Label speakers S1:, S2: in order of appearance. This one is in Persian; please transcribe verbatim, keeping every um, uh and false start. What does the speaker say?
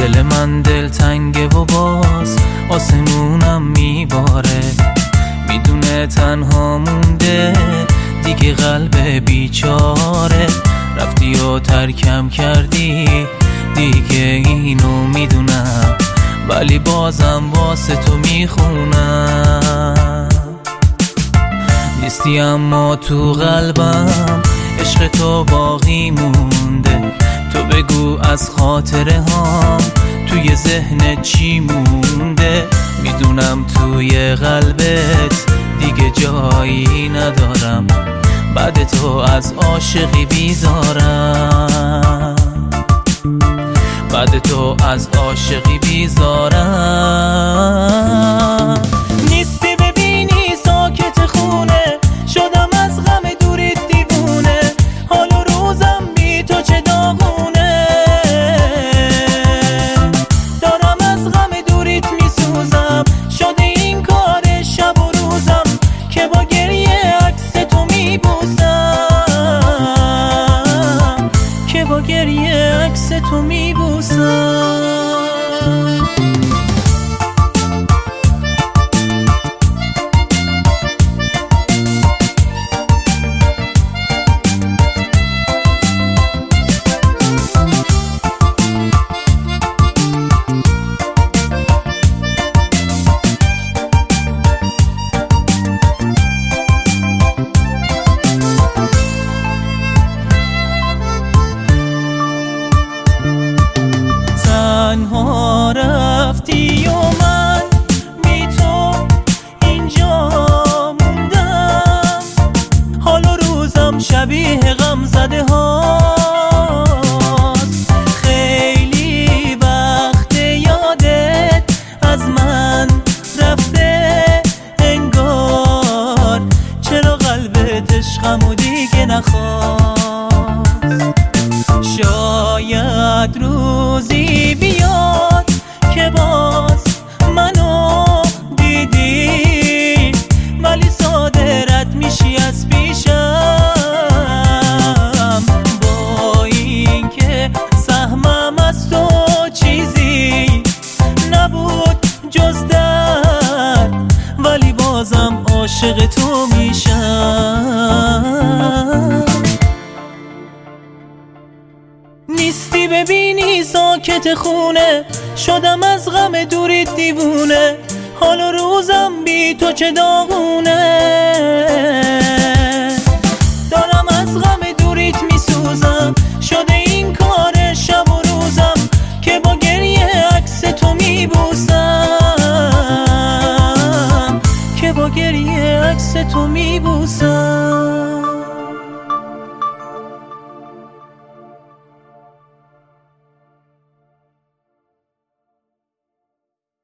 S1: دل من دلتنگه و باز آسمونم میباره، میدونه تنها مونده دیگه قلب بیچاره. رفتی و ترکم کردی دیگه اینو میدونم، ولی بازم واسه تو میخونم. نیستی اما تو قلبم عشق تو باقی مونده. تو بگو از خاطره ها توی ذهن چی مونده. میدونم توی قلبت دیگه جایی ندارم، بعد تو از عاشقی بیزارم، بعد تو از عاشقی بیزارم. نیستی ببینی ساکت خونه، شدم از غم دوریت دیوونه. حال و روزم بی تو چه داغونه، دارم از غم دوریت میسوزم. شده این کار شب و روزم که با گریه عکس تو میبوسم، که با گریه عکس تو میبوسم. تنها رفتی و من بی تو اینجا موندم. حال و روزم شبیه غم زده هاست. خیلی وقت یادت از من رفته انگار، چرا قلبت عشقمو دیگه نخواست. شاید روزی بیاد که باز منو دیدی، ولی ساده رد میشی از پیشم. با این که سهمم از تو چیزی نبود جز درد، ولی بازم عاشق تو میشم. نیستی ببینی ساکت خونه، شدم از غم دوریت دیوونه. حال و روزم بی تو چه داغونه، دارم از غم دوریت میسوزم. شده این کار شب و روزم که با گریه عکس تو میبوسم، که با گریه عکس تو میبوسم.